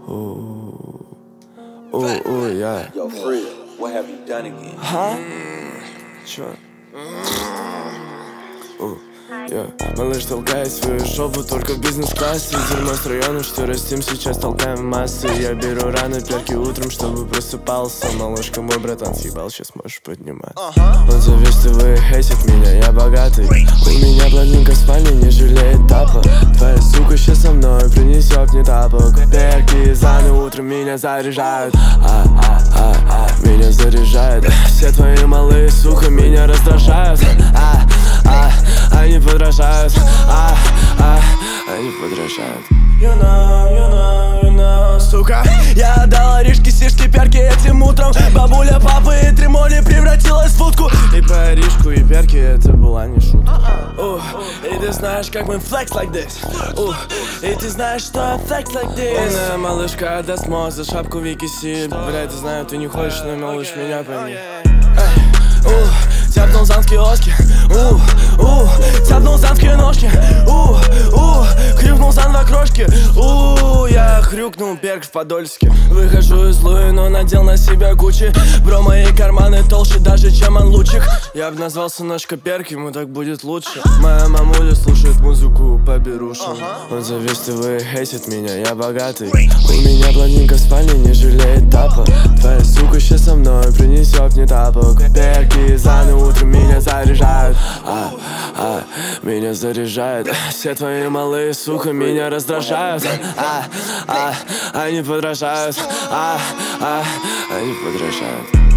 Yeah. Yo, Fred, what have you done again? Чё? Малыш толкает свою шопу только в бизнес-классе. Дерьмо с района, что растим, сейчас толкаем массы. Я беру рано перки утром, чтобы просыпался. Малышка, мой братан съебал, сейчас можешь подниматься. Он завистливый, хейтит меня, я богатый. У меня блондинка в спальне, не жалеет тапок. Твоя сука сейчас со мной принесет мне тапок. Перки заны утром меня заряжают. Меня заряжает. Все твои малые, сука, меня раздражают. Они подражают, они подражают. You know, сука. Я отдала рижки, сишки, перки этим утром. Бабуля папы и тремоли превратилась в утку. И по рижку, и перки это была не шутка. И ты знаешь, как мы flex like this. И ты знаешь, что я flex like this. Малышка отдаст мозг за шапку Вики Си. Блядь, ты знаю, ты не хочешь, но малыш меня пойми. Тяпнул зан в киоске, тяпнул зан в киношке, хрюкнул зан в окрошке, я хрюкнул перк в Подольске. Выхожу из Луи, но надел на себя Гуччи. Бро, мои карманы толще даже, чем Анлучик. Я б назвал сыночка Перк, ему так будет лучше. Моя мамуля слушает музыку по берушам. Он завистливый, хейтит меня, я богатый. У меня блондинка в спальне, не жалеет тапок. Твоя сука сейчас со мной принесет мне тапок. Перки заны утром меня заряжают. Меня заряжает. Все твои малые, сука, меня раздражают. Они подражают. Они подражают.